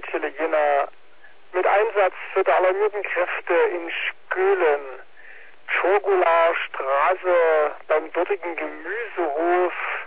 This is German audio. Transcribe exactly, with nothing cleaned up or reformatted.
Italiener mit Einsatz der alarmierten Kräfte in Skölen, Schorgula Straße, beim dortigen Gemüsehof